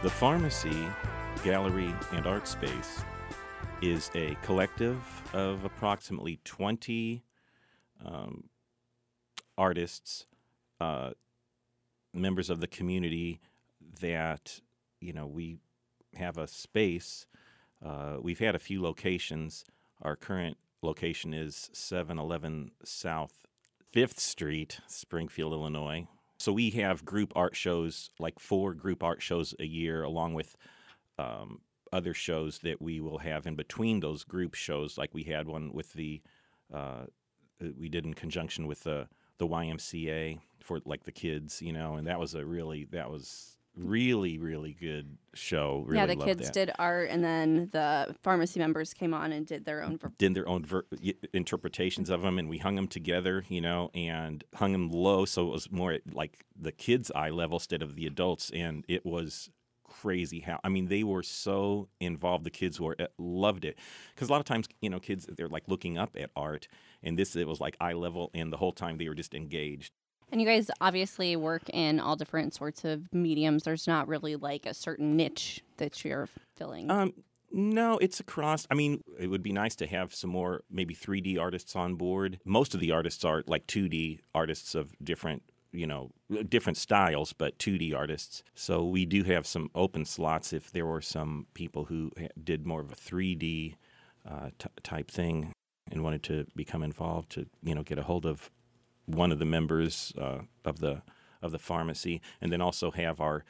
The Pharmacy Gallery and Art Space is a collective of approximately 20 artists, members of the community that, we have a space. We've had a few locations. Our current location is 711 South 5th Street, Springfield, Illinois. So we have group art shows, like 4 group art shows a year, along with other shows that we will have in between those group shows. Like we had one with we did in conjunction with the YMCA for like the kids, and that was really, really good show. Really yeah, the loved kids that. did art, and then the pharmacy members came on and did their own. Interpretations of them, and we hung them together, and hung them low, so it was more like the kids' eye level instead of the adults, and it was crazy they were so involved. The kids loved it, because a lot of times, kids, they're like looking up at art, and it was like eye level, and the whole time they were just engaged. And you guys obviously work in all different sorts of mediums. There's not really like a certain niche that you're filling. No, it's across. It would be nice to have some more maybe 3D artists on board. Most of the artists are like 2D artists of different styles, but 2D artists. So we do have some open slots if there were some people who did more of a 3D type thing and wanted to become involved to, get a hold of one of the members of the pharmacy, and then also have our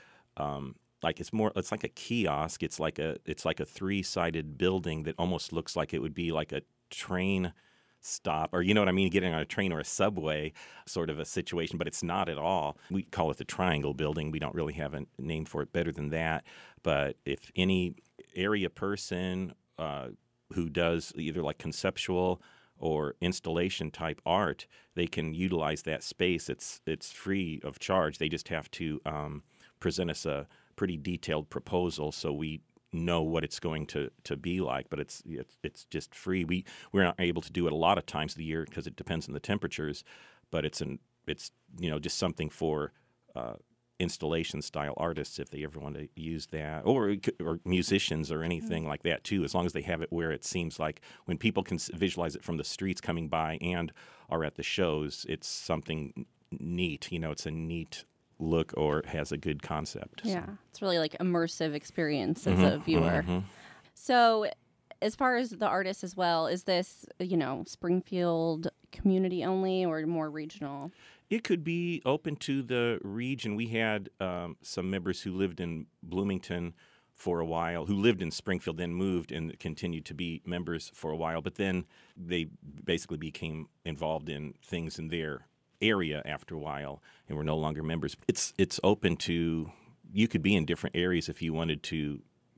it's like a kiosk. It's like a 3-sided building that almost looks like it would be like a train stop, or getting on a train or a subway sort of a situation, but it's not at all. We call it the Triangle Building. We don't really have a name for it better than that. But if any area person who does either like conceptual or installation type art, they can utilize that space. It's free of charge. They just have to present us a pretty detailed proposal so we know what it's going to be like, but it's just free. We're not able to do it a lot of times of the year because it depends on the temperatures, but it's just something for installation style artists if they ever want to use that, or musicians or anything like that too, as long as they have it where it seems like when people can visualize it from the streets coming by and are at the shows, it's something neat. It's a neat look or has a good concept. Yeah, so. It's really like immersive experience as a viewer. Mm-hmm. So as far as the artists as well, is this, Springfield community only or more regional? It could be open to the region. We had some members who lived in Bloomington for a while, who lived in Springfield, then moved and continued to be members for a while. But then they basically became involved in things in their area after a while and were no longer members. It's open to, you could be in different areas if you wanted to,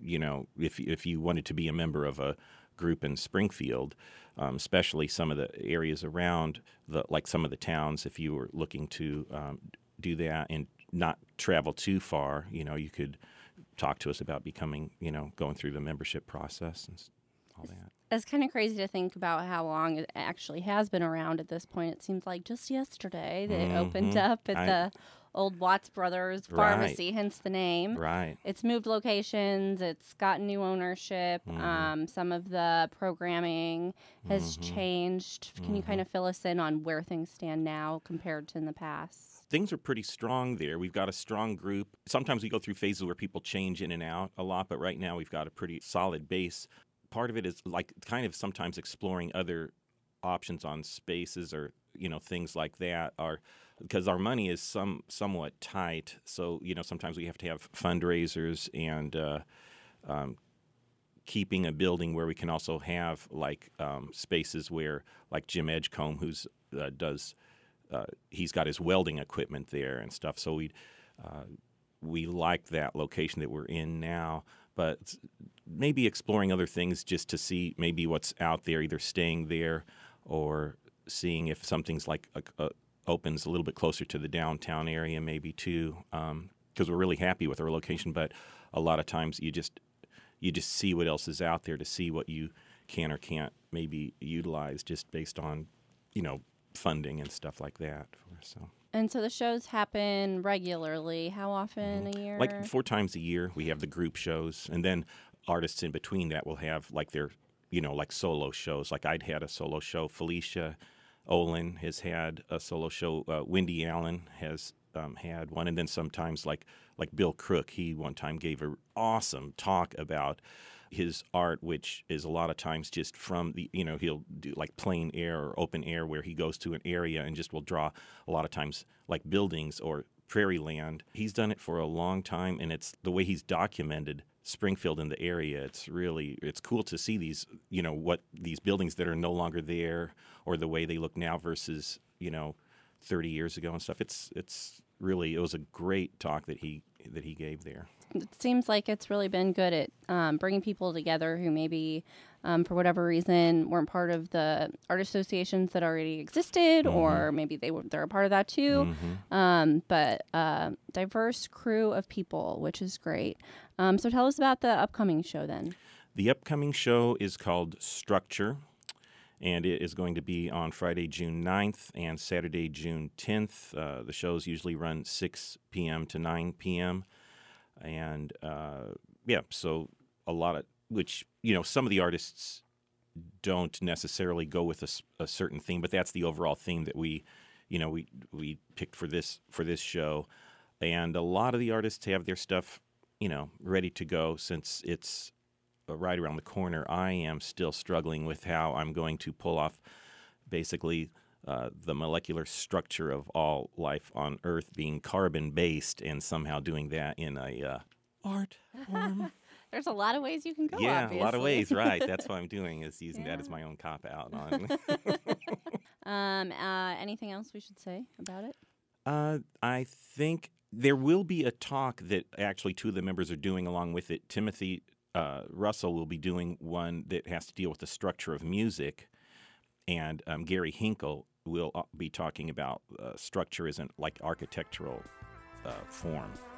if you wanted to be a member of a group in Springfield, especially some of the areas around like some of the towns. If you were looking to do that and not travel too far, you could talk to us about becoming, going through the membership process and all that. It's kind of crazy to think about how long it actually has been around at this point. It seems like just yesterday that it opened up at the old Watts Brothers Pharmacy, hence the name. Right. It's moved locations. It's gotten new ownership. Some of the programming has changed. Can you kind of fill us in on where things stand now compared to in the past? Things are pretty strong there. We've got a strong group. Sometimes we go through phases where people change in and out a lot, but right now we've got a pretty solid base. Part of it is like kind of sometimes exploring other options on spaces or, things like that, because our money is somewhat tight. So, sometimes we have to have fundraisers and keeping a building where we can also have like spaces where like Jim Edgecombe, who's he's got his welding equipment there and stuff. So we like that location that we're in now, but maybe exploring other things just to see maybe what's out there, either staying there or seeing if something's like opens a little bit closer to the downtown area maybe too, because we're really happy with our location. But a lot of times you just see what else is out there to see what you can or can't maybe utilize just based on, funding and stuff like that. So And so the shows happen regularly. How often a year? Like 4 times a year, we have the group shows, and then artists in between that will have like their, like solo shows. Like I'd had a solo show. Felicia Olin has had a solo show. Wendy Allen has had one, and then sometimes like Bill Crook, he one time gave an awesome talk about his art, which is a lot of times just from the, he'll do like plein air or open air where he goes to an area and just will draw a lot of times like buildings or prairie land. He's done it for a long time, and it's the way he's documented Springfield in the area. It's cool to see these, what these buildings that are no longer there or the way they look now versus, 30 years ago and stuff. It was a great talk that he gave there. It seems like it's really been good at bringing people together who maybe, for whatever reason, weren't part of the art associations that already existed, or maybe they're a part of that too. But diverse crew of people, which is great. So tell us about the upcoming show then. The upcoming show is called Structure, and it is going to be on Friday, June 9th and Saturday, June 10th. The shows usually run 6 p.m. to 9 p.m. And, so a lot of, which, some of the artists don't necessarily go with a certain theme, but that's the overall theme that we picked for this show. And a lot of the artists have their stuff, ready to go since it's right around the corner. I am still struggling with how I'm going to pull off basically the molecular structure of all life on Earth being carbon-based and somehow doing that in a art form. There's a lot of ways you can go, yeah, obviously. A lot of ways, right. That's what I'm doing, is using that as my own cop-out on. Anything else we should say about it? I think there will be a talk that actually 2 of the members are doing along with it. Timothy Russell will be doing one that has to deal with the structure of music, and Gary Hinkle will be talking about structure as an architectural form.